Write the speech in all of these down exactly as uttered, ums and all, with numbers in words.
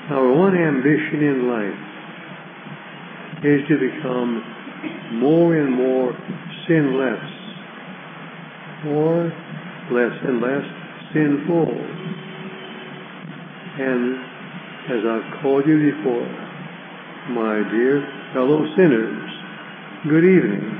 Our one ambition in life is to become more and more sinless, or less and less sinful. And as I've called you before, my dear fellow sinners, good evening.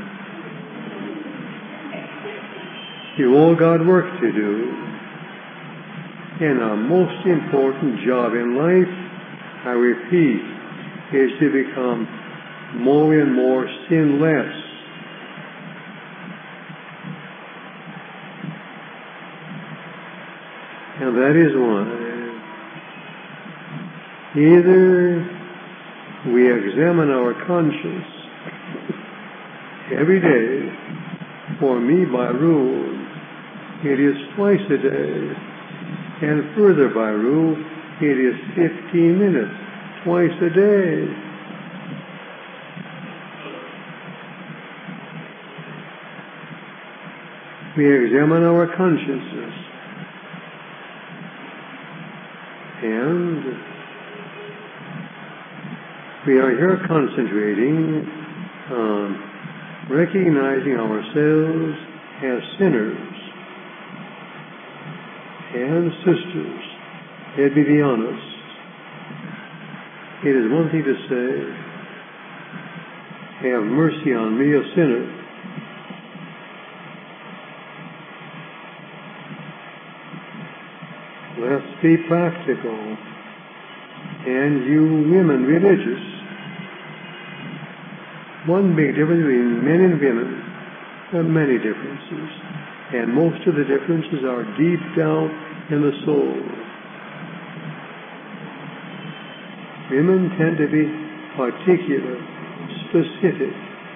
You've all got work to do. And our most important job in life, I repeat, is to become more and more sinless. And that is why either we examine our conscience every day. For me, by rule, it is twice a day. And further by rule, it is fifteen minutes, twice a day. We examine our consciences. And we are here concentrating on recognizing ourselves as sinners and sisters. Let me be honest. It is one thing to say, have mercy on me, a sinner. Let's be practical. And you women religious. One big difference between men and women. There are many differences. And most of the differences are deep down in the soul. Women tend to be particular, specific,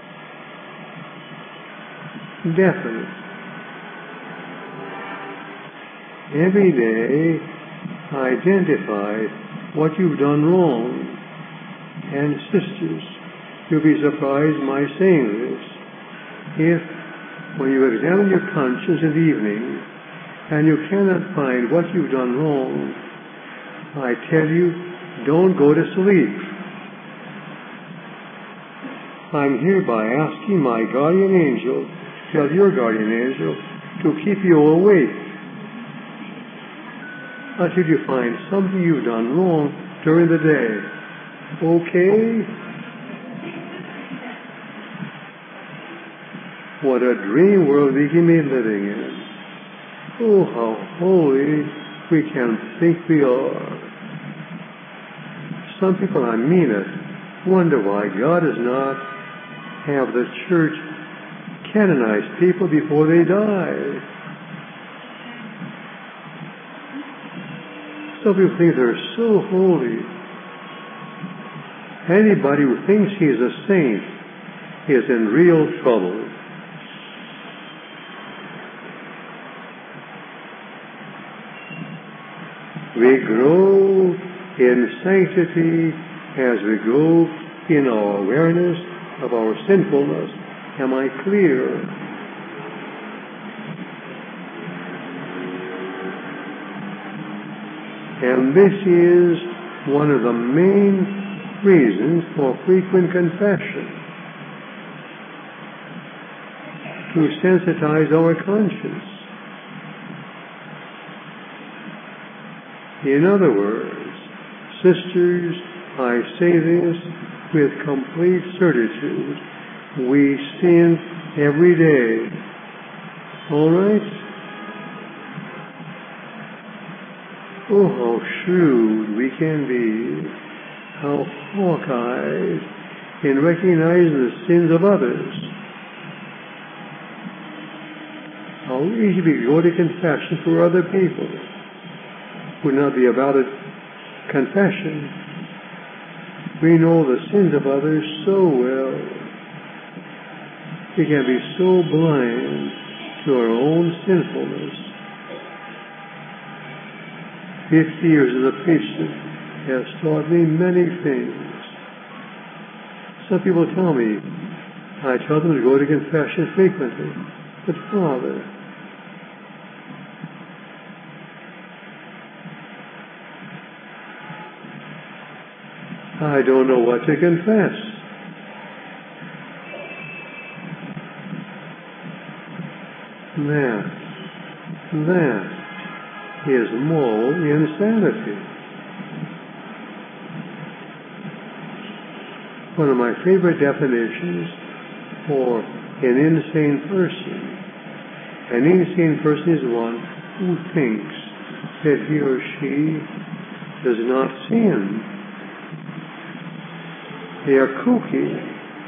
definite. Every day, identify what you've done wrong. And sisters, you'll be surprised my saying this. If, when you examine your conscience in the evening, and you cannot find what you've done wrong, I tell you, don't go to sleep. I'm hereby asking my guardian angel, tell your guardian angel, to keep you awake until you find something you've done wrong during the day. Okay? What a dream world we can be living in. Oh, how holy we can think we are. Some people, I mean it, wonder why God does not have the church canonize people before they die. Some people think they're so holy. Anybody who thinks he's a saint is in real trouble. We grow in sanctity as we grow in our awareness of our sinfulness. Am I clear? And this is one of the main reasons for frequent confession, to sensitize our conscience. In other words, sisters, I say this with complete certitude. We sin every day. All right? Oh, how shrewd we can be. How hawk-eyed in recognizing the sins of others. How easy we go to confession for other people. Would not be a valid confession. We know the sins of others so well. We can be so blind to our own sinfulness. Fifty years as a priesthood has taught me many things. Some people tell me, I tell them to go to confession frequently. But Father, I don't know what to confess. That, that is moral insanity. One of my favorite definitions for an insane person. An insane person is one who thinks that he or she does not sin. They are kooky.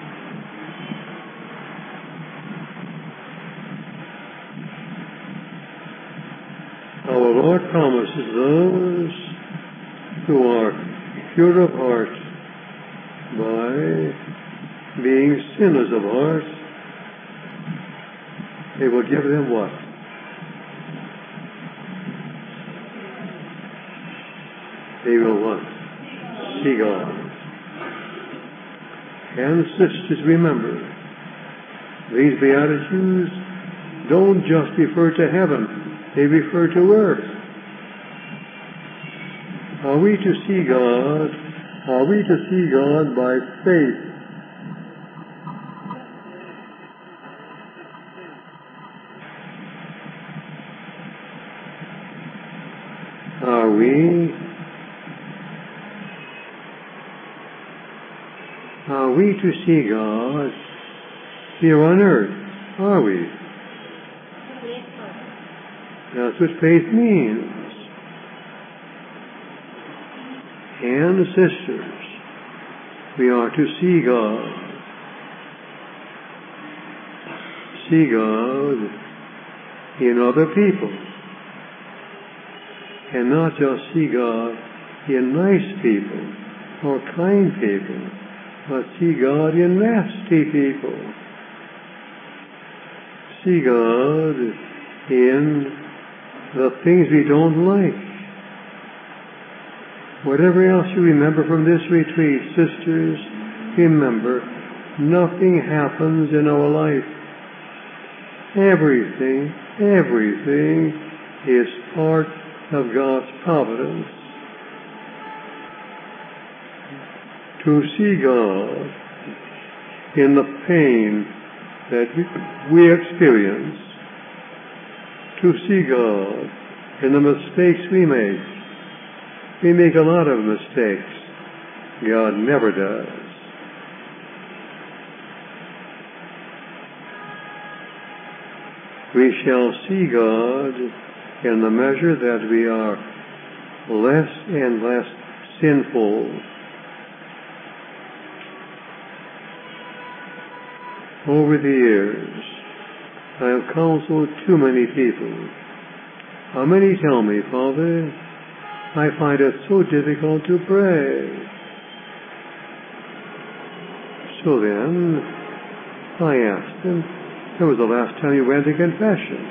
Our Lord promises those who are pure of heart by being sinners of heart, He will give them what? They will what? See God. And sisters, remember, these Beatitudes don't just refer to heaven. They refer to earth. Are we to see God? Are we to see God by faith? Are we? Are we to see God here on earth? Are we? That's what faith means. And sisters, we are to see God. See God in other people. And not just see God in nice people or kind people, but see God in nasty people. See God in the things we don't like. Whatever else you remember from this retreat, sisters, remember, nothing happens in our life. Everything, everything is part of God's providence. To see God in the pain that we experience, to see God in the mistakes we make. We make a lot of mistakes. God never does. We shall see God in the measure that we are less and less sinful. Over the years, I have counseled too many people. How many tell me, Father, I find it so difficult to pray. So then, I asked them, when was the last time you went to confession?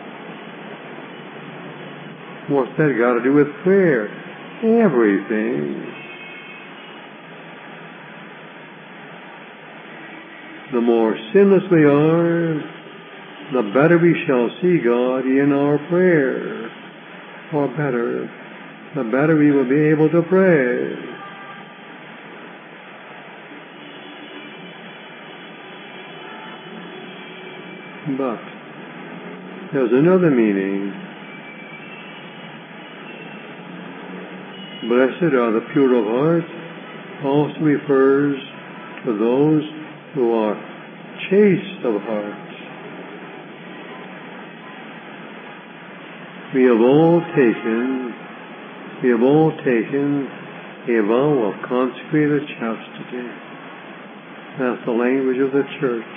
What's that got to do with prayer? Everything. The more sinless we are, the better we shall see God in our prayer. Or better, the better we will be able to pray. But there's another meaning. Blessed are the pure of heart also refers to those who are chaste of heart. We have all taken, we have all taken a vow of consecrated chastity. That's the language of the church.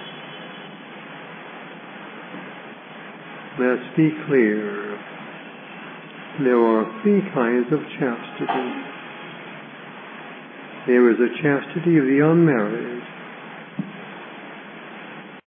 Let's be clear. There are three kinds of chastity. There is the chastity of the unmarried.